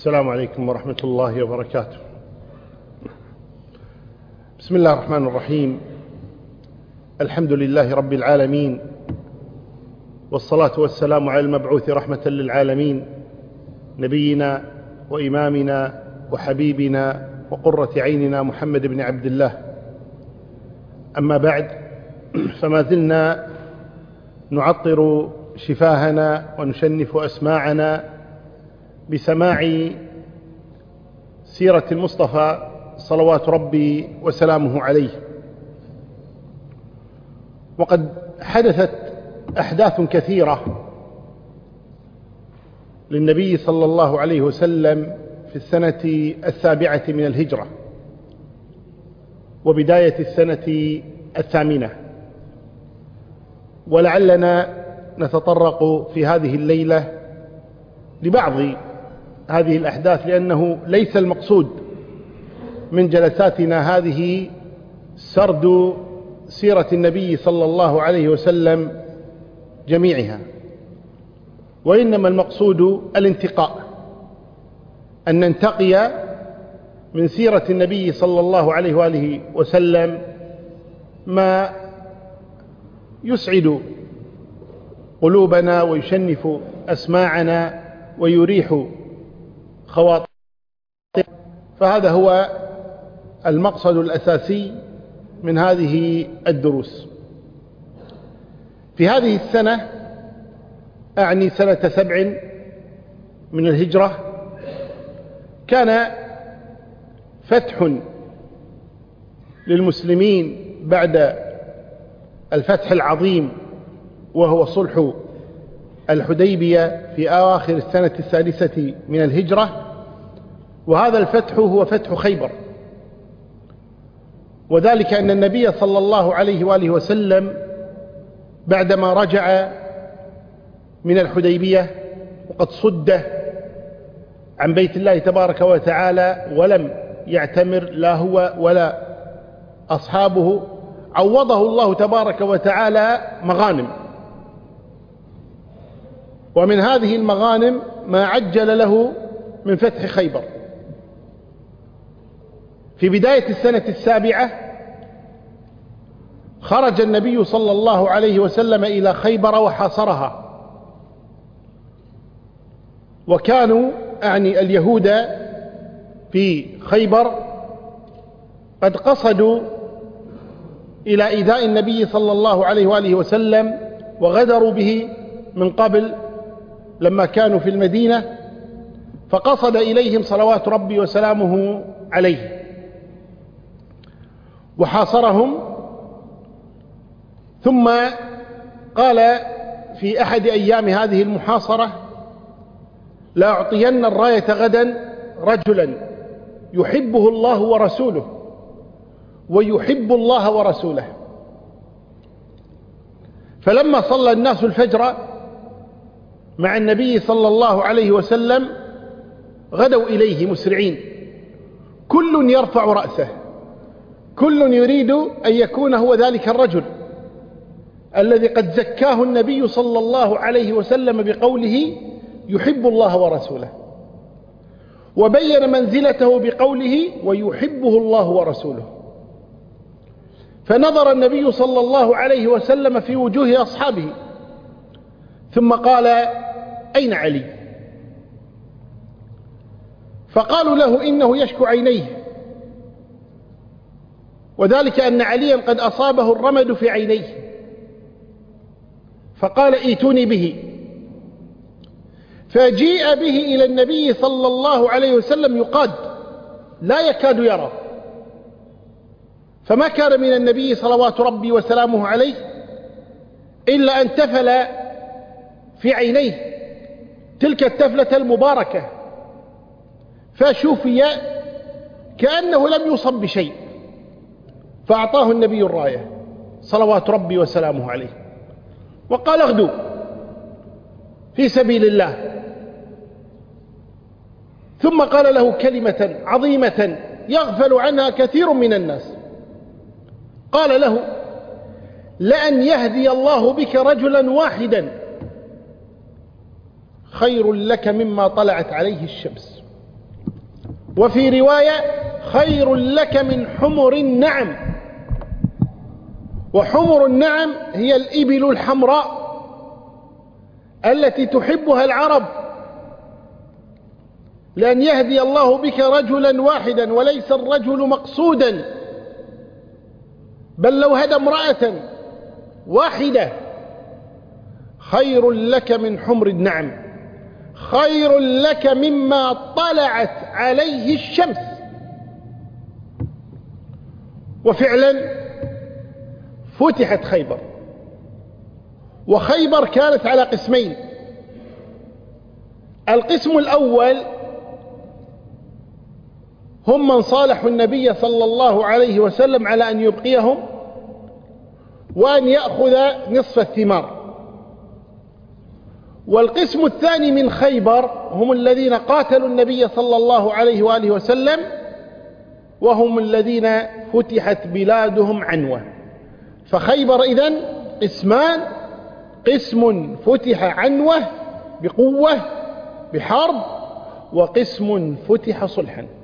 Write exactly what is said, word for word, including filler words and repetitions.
السلام عليكم ورحمة الله وبركاته. بسم الله الرحمن الرحيم. الحمد لله رب العالمين، والصلاة والسلام على المبعوث رحمة للعالمين، نبينا وإمامنا وحبيبنا وقرة عيننا محمد بن عبد الله. أما بعد، فما زلنا نعطر شفاهنا ونشنف أسماعنا بسماع سيرة المصطفى صلوات ربي وسلامه عليه. وقد حدثت أحداث كثيرة للنبي صلى الله عليه وسلم في السنة السابعة من الهجرة وبداية السنة الثامنة، ولعلنا نتطرق في هذه الليلة لبعض هذه الأحداث، لأنه ليس المقصود من جلساتنا هذه سرد سيرة النبي صلى الله عليه وسلم جميعها، وإنما المقصود الانتقاء، أن ننتقي من سيرة النبي صلى الله عليه وآله وسلم ما يسعد قلوبنا ويشنف أسماعنا ويريح خواطرنا. فهذا هو المقصد الأساسي من هذه الدروس. في هذه السنة، أعني سنة سبع من الهجرة، كان فتح للمسلمين بعد الفتح العظيم وهو صلح الحديبية في أواخر السنة السادسة من الهجرة، وهذا الفتح هو فتح خيبر. وذلك أن النبي صلى الله عليه وآله وسلم بعدما رجع من الحديبية وقد صد عن بيت الله تبارك وتعالى ولم يعتمر لا هو ولا أصحابه، عوضه الله تبارك وتعالى مغانم، ومن هذه المغانم ما عجل له من فتح خيبر. في بداية السنة السابعة خرج النبي صلى الله عليه وسلم إلى خيبر وحاصرها، وكانوا أعني اليهود في خيبر قد قصدوا إلى إيذاء النبي صلى الله عليه وآله وسلم وغدروا به من قبل لما كانوا في المدينة، فقصد إليهم صلوات ربي وسلامه عليه وحاصرهم. ثم قال في أحد أيام هذه المحاصرة: لأعطين الراية غدا رجلا يحبه الله ورسوله ويحب الله ورسوله. فلما صلى الناس الفجر مع النبي صلى الله عليه وسلم غدوا إليه مسرعين، كل يرفع رأسه، كل يريد أن يكون هو ذلك الرجل الذي قد زكاه النبي صلى الله عليه وسلم بقوله يحب الله ورسوله، وبين منزلته بقوله ويحبه الله ورسوله. فنظر النبي صلى الله عليه وسلم في وجوه أصحابه ثم قال: أين علي؟ فقالوا له: إنه يشكو عينيه، وذلك أن عليا قد أصابه الرمد في عينيه. فقال: ائتوني به. فجيء به إلى النبي صلى الله عليه وسلم يقاد لا يكاد يرى، فما كان من النبي صلوات ربي وسلامه عليه إلا أن تفل في عينيه تلك التفلة المباركة، فشوفي كأنه لم يصب بشيء، فأعطاه النبي الراية صلوات ربي وسلامه عليه وقال: اغدوا في سبيل الله. ثم قال له كلمة عظيمة يغفل عنها كثير من الناس، قال له: لأن يهدي الله بك رجلا واحدا خير لك مما طلعت عليه الشمس. وفي رواية خير لك من حمر النعم. وحمر النعم هي الإبل الحمراء التي تحبها العرب، لأن يهدي الله بك رجلا واحدا، وليس الرجل مقصودا، بل لو هدى امرأة واحدة خير لك من حمر النعم، خير لك مما طلعت عليه الشمس. وفعلا فتحت خيبر، وخيبر كانت على قسمين. القسم الأول هم من صالحوا النبي صلى الله عليه وسلم على أن يبقيهم وأن يأخذ نصف الثمار. والقسم الثاني من خيبر هم الذين قاتلوا النبي صلى الله عليه وآله وسلم، وهم الذين فتحت بلادهم عنوة. فخيبر إذن قسمان: قسم فتح عنوة بقوة بحرب، وقسم فتح صلحا.